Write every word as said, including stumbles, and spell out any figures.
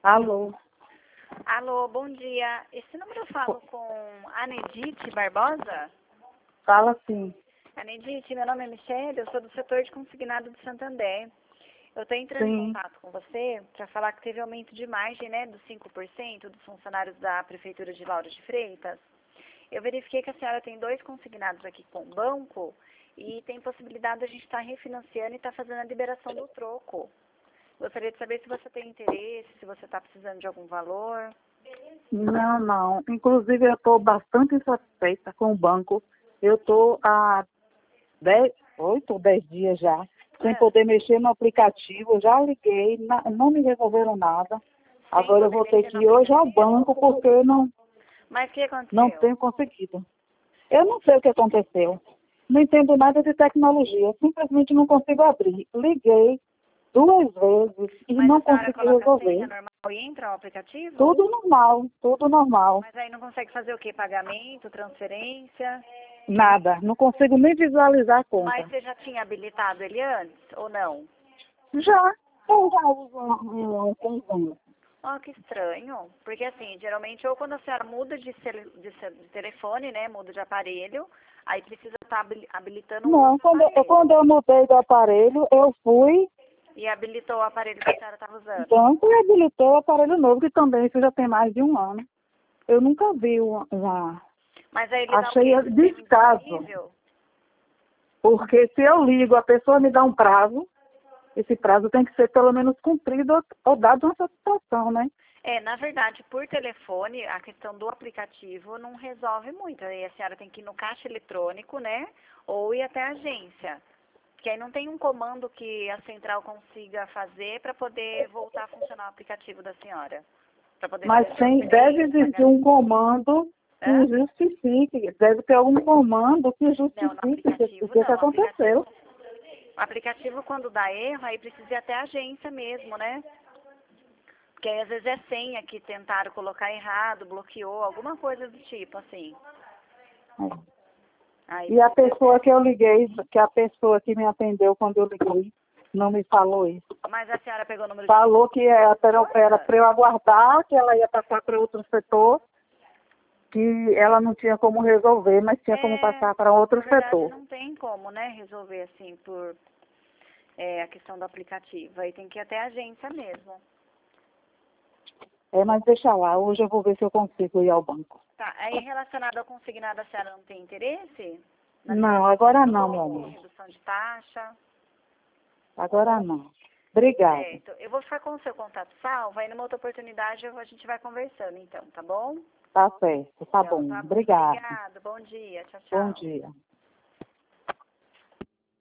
Alô, Alô, bom dia. Esse número eu falo com a Nedite Barbosa? fala sim. A Nedite, meu nome é Michelle, eu sou do setor de consignado de Santander. Eu estou entrando em Sim. contato com você para falar que teve aumento de margem, né, dos cinco por cento dos funcionários da Prefeitura de Lauro de Freitas. Eu verifiquei que a senhora tem dois consignados aqui com o banco e tem possibilidade de a gente estar refinanciando e estar fazendo a liberação do troco. Gostaria de saber se você tem interesse, se você está precisando de algum valor. Não, não. Inclusive, eu estou bastante insatisfeita com o banco. Eu estou há dez, oito ou dez dias já, sem É. poder mexer no aplicativo. Eu já liguei, na- não me resolveram nada. Agora eu vou ter que ir hoje ao banco porque eu não, Mas o que não aconteceu? tenho conseguido. Eu não sei o que aconteceu. Não entendo nada de tecnologia. Eu simplesmente não consigo abrir. Liguei duas vezes e Mas não a senhora consegui coloca a senha resolver. normal e entra no aplicativo? Tudo normal, tudo normal. Mas aí não consegue fazer o quê? Pagamento, transferência? Nada. Não consigo nem visualizar a Mas conta. você já tinha habilitado ele antes ou não? Já. Eu já uso um, um conjunto. Oh, que estranho. Porque assim, geralmente ou quando a senhora muda de, cele- de ce- de telefone, né, muda de aparelho, aí precisa estar habili- habilitando um Não, outro quando eu, aparelho. quando eu mudei do aparelho, eu fui E habilitou o aparelho que a senhora estava usando. banco e habilitou o aparelho novo, que também isso já tem mais de um ano. Eu nunca vi uma... uma- Mas aí ele dá o Achei quê? Sistema descaso. indisponível? Porque se eu ligo, a pessoa me dá um prazo, esse prazo tem que ser pelo menos cumprido ou, ou dado uma satisfação, né? É, na verdade, por telefone, a questão do aplicativo não resolve muito. Aí a senhora tem que ir no caixa eletrônico, né? Ou ir até a agência. Porque aí não tem um comando que a central consiga fazer para poder voltar a funcionar o aplicativo da senhora. Para poder Mas fazer tem, deve transferência, existir um pagamento. comando Hã? que justifique, deve ter algum comando que Não, no justifique o que, o aplicativo que que não. O aplicativo, aconteceu. o aplicativo, quando dá erro, aí precisa ir até a agência mesmo, né? Porque aí às vezes é senha que tentaram colocar errado, bloqueou, alguma coisa do tipo, assim. É. Aí E a precisa pessoa que eu liguei, que a pessoa que me atendeu quando eu liguei, não me falou isso. Mas a senhora pegou o número de Falou que era força? para eu aguardar, que ela ia passar para outro setor, que ela não tinha como resolver, mas tinha como É, passar para outro na verdade setor. não tem como, né, resolver assim por é, a questão do aplicativo. Aí tem que ir até a agência mesmo. É, mas deixa lá, hoje eu vou ver se eu consigo ir ao banco. Tá, aí relacionado ao consignado, a senhora não tem interesse? Na Não, liberação do agora não, meu troco, amor. redução de taxa? Agora não. Obrigada. Certo. Eu vou ficar com o seu contato salvo, aí numa outra oportunidade a gente vai conversando então, tá bom? Tá certo, tá Então, bom. tá bom. Obrigada. Obrigada. Bom dia. Tchau, Bom tchau. dia.